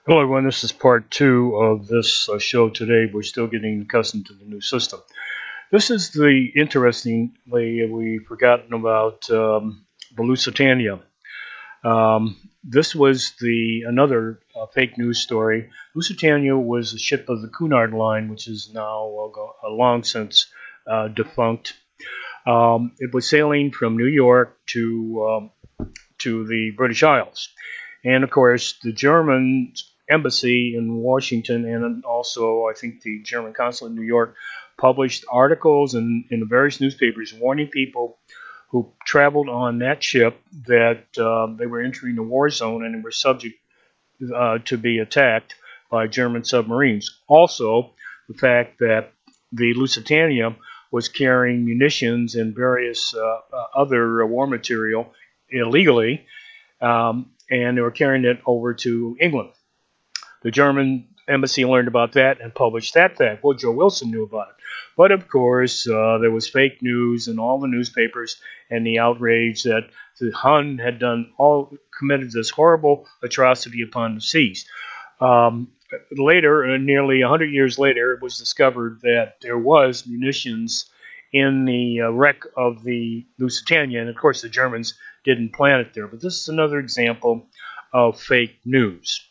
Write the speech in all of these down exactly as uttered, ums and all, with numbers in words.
Hello, everyone. This is part two of this uh, show today. We're still getting accustomed to the new system. This is the interestingly, we've forgotten about um, the Lusitania. Um, this was the another uh, fake news story. Lusitania was a ship of the Cunard Line, which is now uh, go- uh, long since uh, defunct. Um, it was sailing from New York to um, to the British Isles. And of course, the German embassy in Washington and also, I think, the German consulate in New York published articles in, in the various newspapers warning people who traveled on that ship that uh, they were entering a war zone and were subject uh, to be attacked by German submarines. Also, the fact that the Lusitania was carrying munitions and various uh, uh, other war material illegally, um, and they were carrying it over to England. The German embassy learned about that and published that fact. Woodrow Wilson knew about it. But of course, uh, there was fake news in all the newspapers and the outrage that the Hun had done all committed this horrible atrocity upon the seas. Um, later, uh, nearly one hundred years later, it was discovered that there was munitions in the uh, wreck of the Lusitania, and of course, the Germans didn't plant it there. But this is another example of fake news.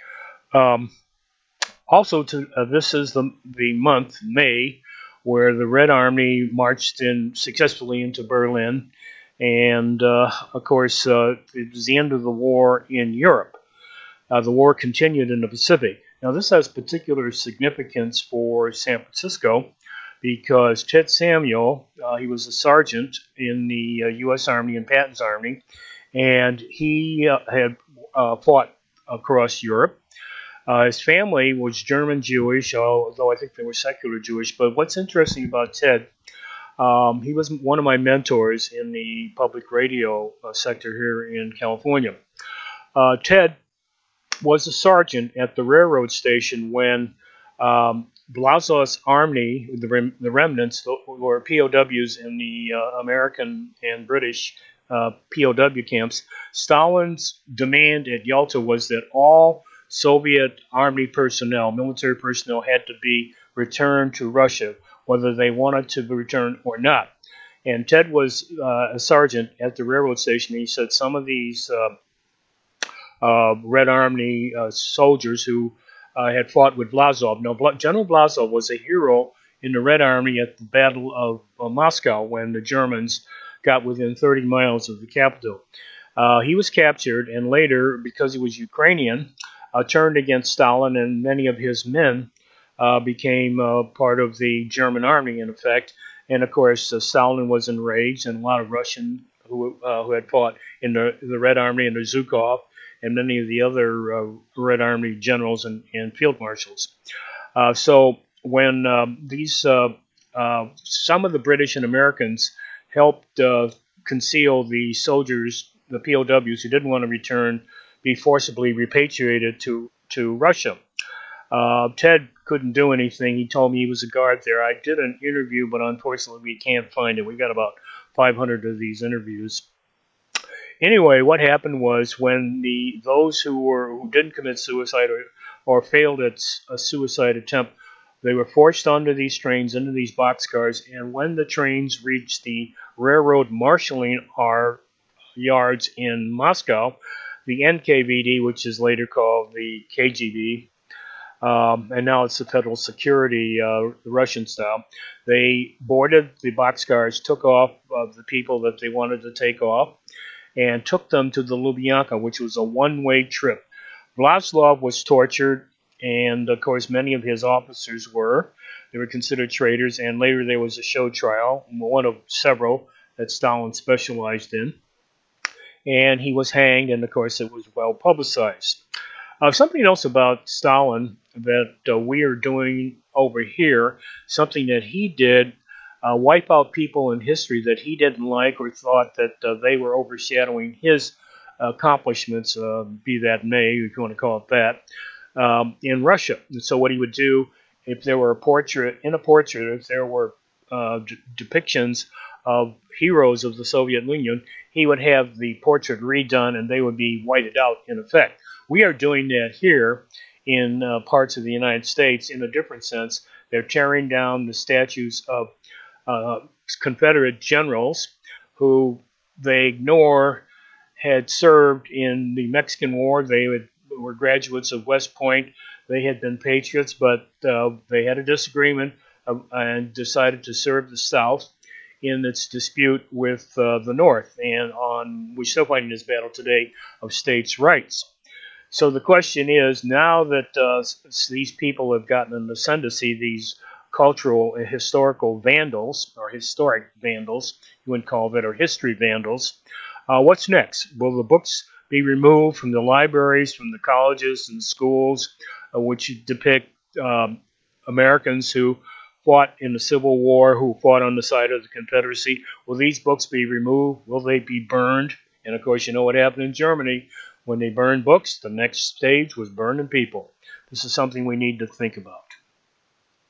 Um, also, to, uh, this is the, the month, May, where the Red Army marched in successfully into Berlin. And, uh, of course, uh, it was the end of the war in Europe. Uh, the war continued in the Pacific. Now, this has particular significance for San Francisco because Ted Samuel, uh, he was a sergeant in the uh, U S Army and Patton's Army, and he uh, had uh, fought across Europe. Uh, his family was German Jewish, although I think they were secular Jewish. But what's interesting about Ted, um, he was one of my mentors in the public radio uh, sector here in California. Uh, Ted was a sergeant at the railroad station when um, Blazow's army, the, rem- the remnants, were P O Ws in the uh, American and British uh, P O W camps. Stalin's demand at Yalta was that all Soviet army personnel, military personnel, had to be returned to Russia, whether they wanted to be returned or not. And Ted was uh, a sergeant at the railroad station. He said some of these uh, uh, Red Army uh, soldiers who uh, had fought with Blazov. Now, Bla- General Blazov was a hero in the Red Army at the Battle of uh, Moscow when the Germans got within thirty miles of the capital. Uh, he was captured, and later, because he was Ukrainian, uh, turned against Stalin, and many of his men uh, became uh, part of the German army, in effect. And of course, uh, Stalin was enraged, and a lot of Russian who, uh, who had fought in the, the Red Army under Zhukov, and many of the other uh, Red Army generals and, and field marshals. Uh, so when um, these, uh, uh, some of the British and Americans helped uh, conceal the soldiers, the P O Ws who didn't want to return, be forcibly repatriated to, to Russia. Uh, Ted couldn't do anything. He told me he was a guard there. I did an interview, but unfortunately we can't find it. We got about five hundred of these interviews. Anyway, what happened was when the those who were who didn't commit suicide or, or failed at a suicide attempt, they were forced onto these trains, into these boxcars, and when the trains reached the railroad marshalling yards in Moscow, the N K V D, which is later called the K G B, um, and now it's the Federal Security, uh, the Russian style, they boarded the boxcars, took off uh, the people that they wanted to take off, and took them to the Lubyanka, which was a one-way trip. Vlasov was tortured, and of course many of his officers were. They were considered traitors, and later there was a show trial, one of several that Stalin specialized in. And he was hanged, and of course it was well publicized. Uh, something else about Stalin that uh, we are doing over here, something that he did, uh, wipe out people in history that he didn't like or thought that uh, they were overshadowing his accomplishments, uh, be that may, if you want to call it that, um, in Russia. And so what he would do, if there were a portrait, in a portrait, if there were uh, d- depictions of heroes of the Soviet Union, he would have the portrait redone and they would be whited out in effect. We are doing that here in uh, parts of the United States in a different sense. They're tearing down the statues of uh, Confederate generals who they ignore had served in the Mexican War. They had, were graduates of West Point. They had been patriots, but uh, they had a disagreement uh, and decided to serve the South in its dispute with uh, the North. And on we're still fighting this battle today of states' rights. So the question is, now that uh, these people have gotten an ascendancy, these cultural and historical vandals, or historic vandals, you would call that, or history vandals, uh, what's next? Will the books be removed from the libraries, from the colleges and schools, uh, which depict um, Americans who fought in the Civil War, who fought on the side of the Confederacy? Will these books be removed? Will they be burned? And of course, you know what happened in Germany. When they burned books, the next stage was burning people. This is something we need to think about.